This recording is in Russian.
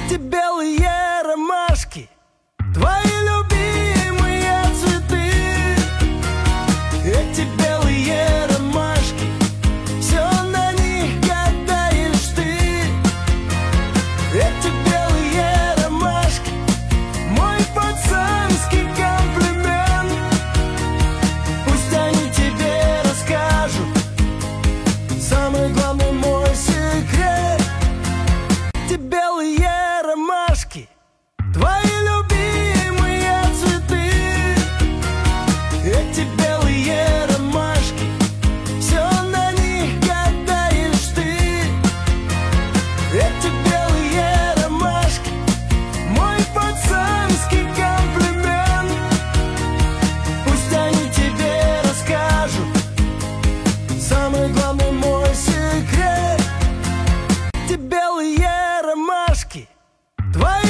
Эти белые ромашки, твои любимые цветы. Эти белые ромашки, все на них гадаешь ты. Эти белые ромашки, мой пацанский комплимент. Пусть они тебе расскажут самый главный мой секрет. Эти белые ромашки, твои любимые цветы. Эти белые ромашки, все на них гадаешь ты. Эти белые ромашки, мой пацанский комплимент. Пусть они тебе расскажут самый главный мой секрет. Эти белые ромашки, твои